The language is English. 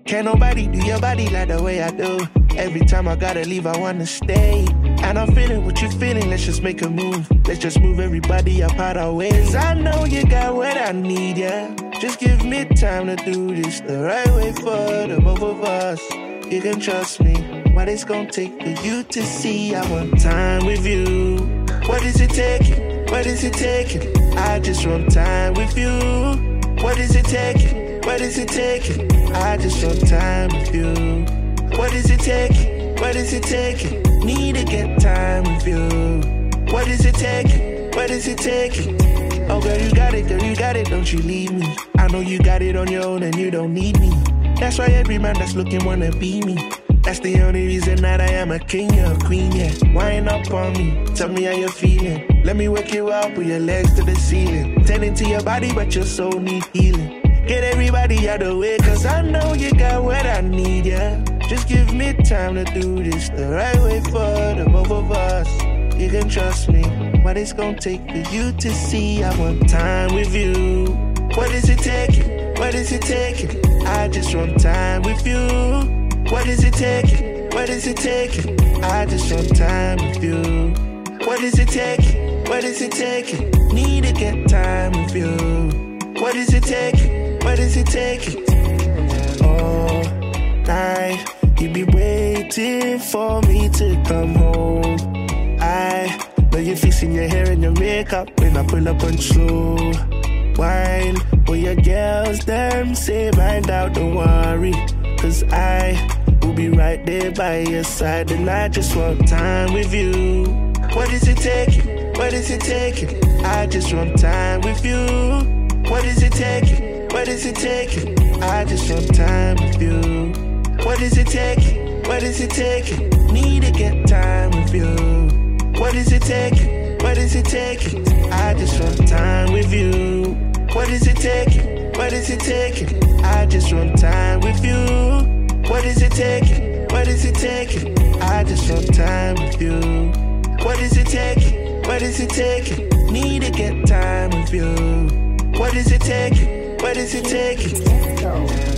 Can't nobody do your body like the way I do. Every time I gotta leave, I wanna stay. And I'm feeling what you feeling, let's just make a move. Let's just move everybody up out our ways. I know you got what I need, yeah. Just give me time to do this the right way for the both of us. You can trust me. What it's gonna take for you to see I want time with you. What is it taking? What is it taking? I just want time with you. What is it taking? What is it taking? I just want time with you. What is it taking? What is it taking? Need to get time with you. What is it taking? What is it taking? Oh girl, you got it, don't you leave me. I know you got it on your own and you don't need me. That's why every man that's looking wanna be me. That's the only reason that I am a king, you're a queen, yeah. Wind up on me, tell me how you're feeling. Let me wake you up with your legs to the ceiling. Tending to your body, but your soul need healing. Get everybody out the way, cause I know you got what I need, yeah. Just give me time to do this the right way for the both of us. You can trust me. What it's gonna take for you to see I want time with you. What is it taking? What is it taking? I just want time with you. What is it taking? What is it taking? I just want time with you. What is it taking? What is it taking? Need to get time with you. What is it taking? What is it taking? All night, you be waiting for me to come home. I know you're fixing your hair and your makeup when I pull up on slow wine. But your girls, them say mind out, don't worry. Cause I will be right there by your side. And I just want time with you. What is it taking? What is it taking? I just want time with you. What is it taking? What is it taking? I just want time with you. What is it taking? What is it taking? Need to get time with you. What is it taking? What is it taking? I just want time with you. What is it taking? What is it taking? I just want time with you. What is it taking? What is it taking? I just want time with you. What is it taking? What is it taking? Need to get time with you. What is it taking? What is it taking?